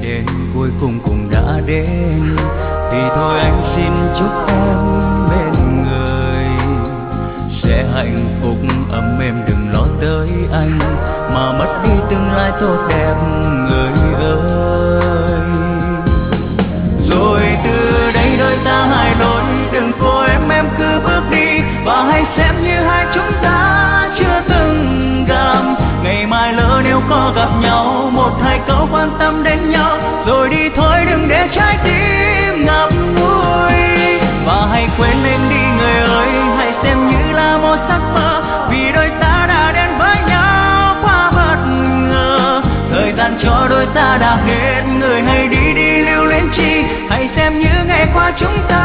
đến cuối cùng cũng đã đến, thì thôi anh xin chúc em bên người sẽ hạnh phúc ấm êm, đừng lo tới anh mà mất đi tương lai tốt đẹp người ơi. Rồi từ đây đôi ta hai lối, đừng cố em cứ bước đi, và hãy xem như hai chúng ta chưa từng gặp. Ngày mai lỡ nếu có gặp nhau, một hai câu quan tâm đến nhau, rồi đi thôi đừng để trái tim ngập ngùi. Và hãy quên lên đi người ơi, hãy xem như là một giấc mơ, vì đôi ta đã đến với nhau quá bất ngờ. Thời gian cho đôi ta đã hết, người hãy đi đi lưu luyến chi, hãy xem như ngày qua chúng ta